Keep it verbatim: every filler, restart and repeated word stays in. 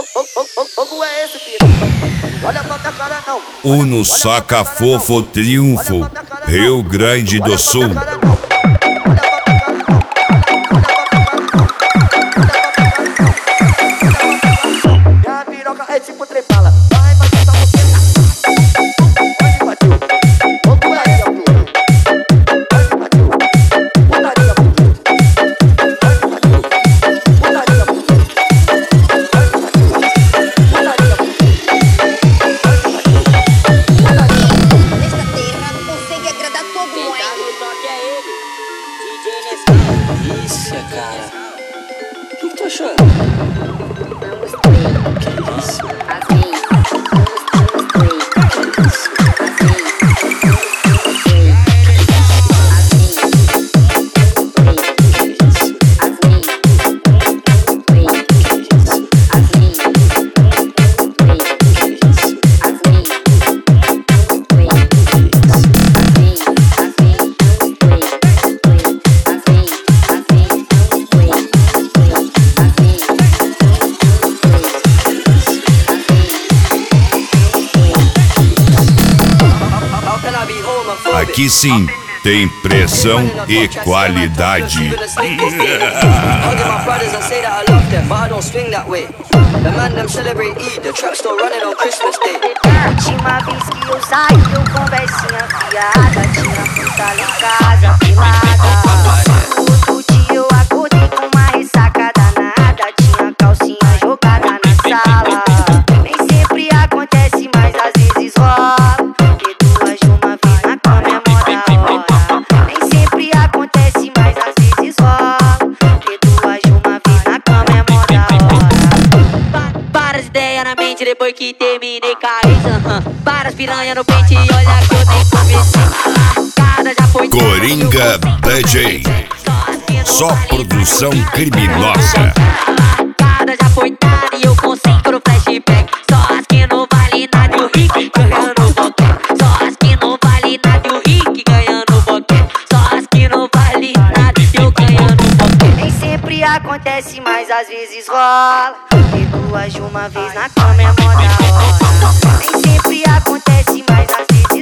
Fogo é esse, filho? Olha pra minha cara não. Uno Saca Fofo Triunfo, Rio Grande do Sul. Minha piroca é tipo trepala. Vai bater essa boqueta. Onde bateu? Fogo é esse, filho? Onde bateu? Putaria, filho. Onde bateu? Putaria, filho. Delícia, cara. O que, que tu achou? Que isso? Aqui sim, tem pressão e qualidade. Última vez que eu saí, eu conversinha fiada. Tinha puta lá em casa, pelada. Outro dia eu acordei com uma ressaca danada. Tinha calcinha jogada na sala. Nem sempre acontece, mas às vezes rola. Porque duas de uma vez na cama é mó da hora. Nem sempre acontece, mas às vezes rola. Porque duas de uma vez na cama é mó da hora. Várias ideias na mente depois que terminei com a ex. Várias piranha no pente e olha que eu nem comecei. Cada já foi Coringa D J, só produção criminosa. Cada já foi tarde e eu consigo flashback. Só as que não vale nada e o Rick ganhando boquete. Só as que não vale nada e o Rick ganhando boquete. Só as que não vale nada e eu ganhando boquete. Nem sempre acontece, mas às vezes rola. Ter duas de uma vez na cama é mó da hora. Nem sempre acontece, mas às vezes